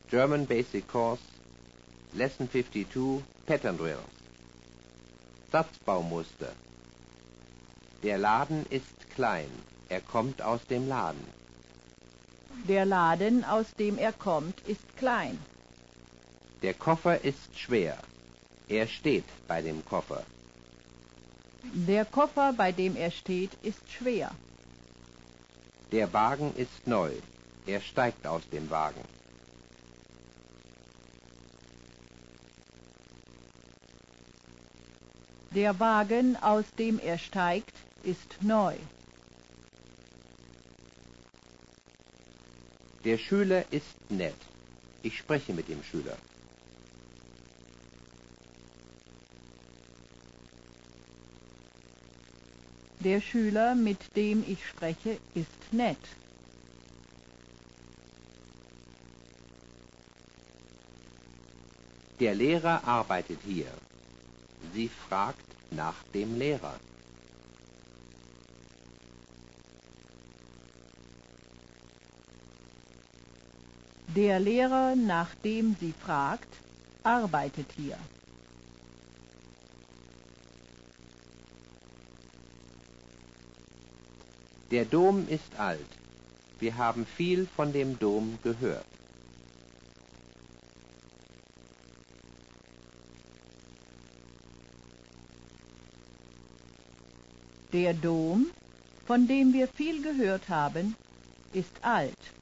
German Basic Course, Lesson 52, Pattern Drills. Satzbaumuster. Der Laden ist klein, er kommt aus dem Laden. Der Laden, aus dem er kommt, ist klein. Der Koffer ist schwer, er steht bei dem Koffer. Der Koffer, bei dem er steht, ist schwer. Der Wagen ist neu, er steigt aus dem Wagen. Der Wagen, aus dem er steigt, ist neu. Der Schüler ist nett. Ich spreche mit dem Schüler. Der Schüler, mit dem ich spreche, ist nett. Der Lehrer arbeitet hier. Sie fragt nach dem Lehrer. Der Lehrer, nach dem sie fragt, arbeitet hier. Der Dom ist alt. Wir haben viel von dem Dom gehört. Der Dom, von dem wir viel gehört haben, ist alt.